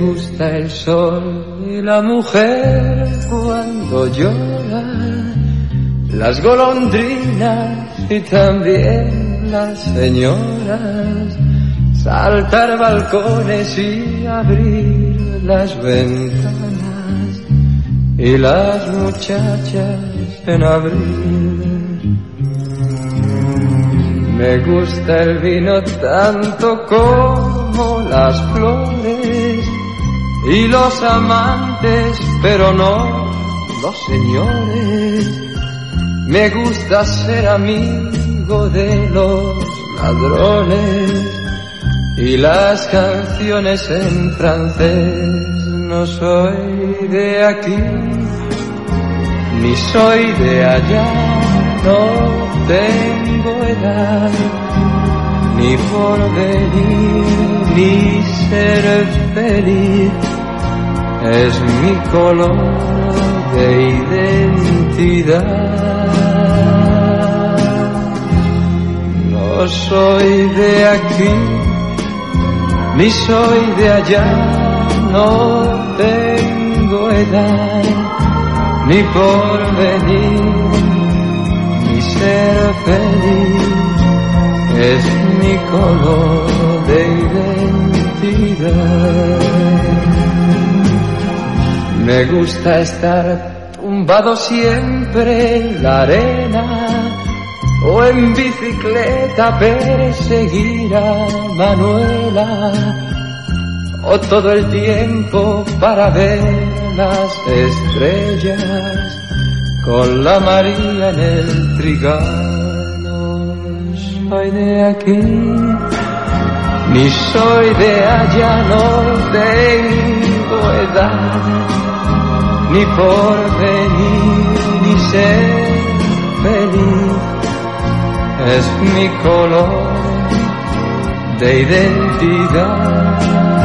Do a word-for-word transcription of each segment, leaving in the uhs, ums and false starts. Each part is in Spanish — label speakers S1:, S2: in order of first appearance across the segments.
S1: gusta el sol y la mujer cuando llora, las golondrinas y también las señoras, saltar balcones y abrir las ventanas, y las muchachas en abril. Me gusta el vino tanto como las flores y los amantes, pero no los señores. Me gusta ser amigo de los ladrones y las canciones en francés. No soy de aquí, ni soy de allá, no tengo edad, ni porvenir, ni ser feliz. Es mi color de identidad. No soy de aquí, ni soy de allá, no tengo edad, ni porvenir, ni ser feliz. Es mi color de identidad. Me gusta estar tumbado siempre en la arena, o en bicicleta perseguir a Manuela, o todo el tiempo para ver las estrellas con la María en el trigal. No soy de aquí, ni soy de allá, no tengo edad, ni porvenir, ni ser feliz. Es mi color de identidad.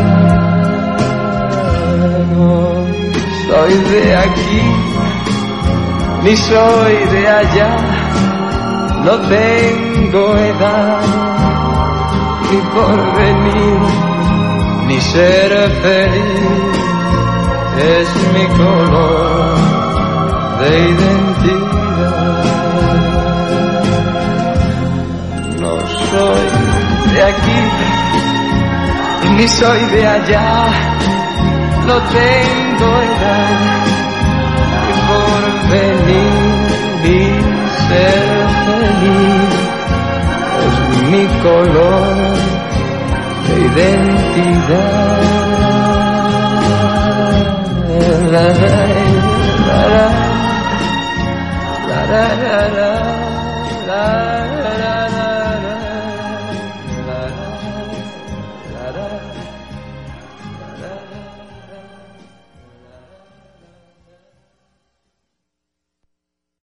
S1: No soy de aquí, ni soy de allá, no tengo edad, ni porvenir, ni ser feliz. Es mi color de identidad. No soy de aquí, ni soy de allá, no tengo edad, ni porvenir, ni ser feliz. Es mi color de identidad. La la la la la la la la.